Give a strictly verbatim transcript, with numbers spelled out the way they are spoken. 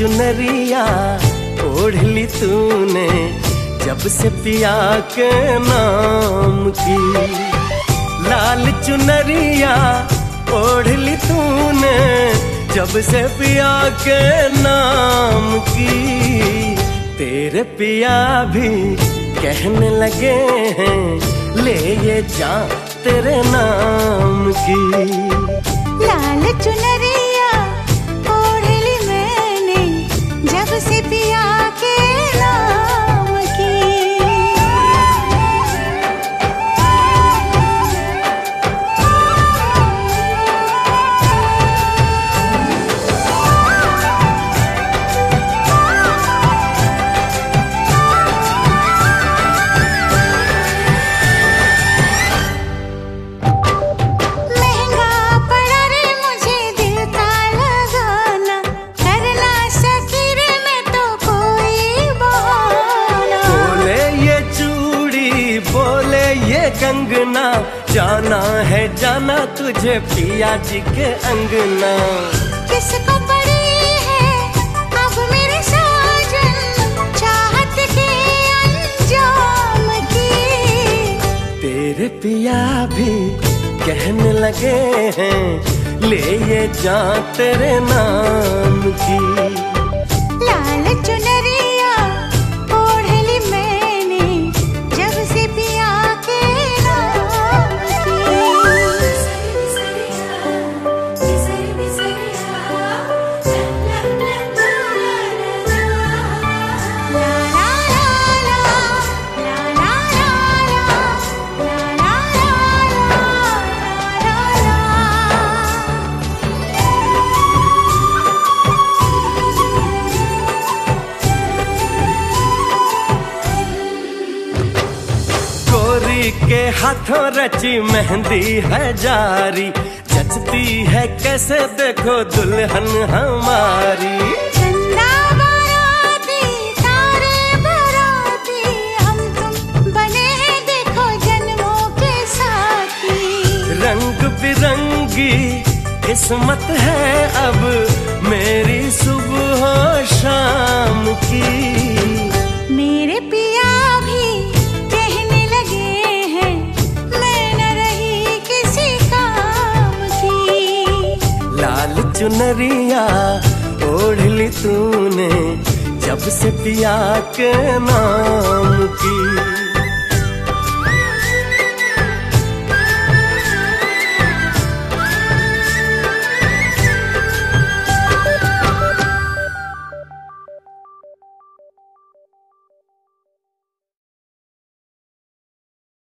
चुनरिया ओढ़ ली तूने जब से पिया के नाम की। लाल चुनरिया ओढ़ ली तूने जब से पिया के नाम की। तेरे पिया भी कहने लगे हैं ले ये जा तेरे नाम की। लाल चुनरिया ओढ़ ली मैंने जब से पिया के नाम की। कंगना जाना है जाना तुझे पिया जी के अंगना। किसको पड़ी है अब मेरे साजन चाहत के अंजाम की। तेरे पिया भी कहने लगे हैं ले ये जा तेरे नाम की। लाल चुनरिया ओढ़ ली मैंने जब से पिया के के हाथों रची मेहंदी है जारी जचती है कैसे देखो दुल्हन हमारी। चंदा बाराती तारे बाराती हम तुम बने हैं देखो जन्मों के साथी। रंग बिरंगी किस्मत है अब मेरी सुबह शाम की। मेरे पिया भी चुनरिया ओढ़ ली तूने जब से पिया के नाम की।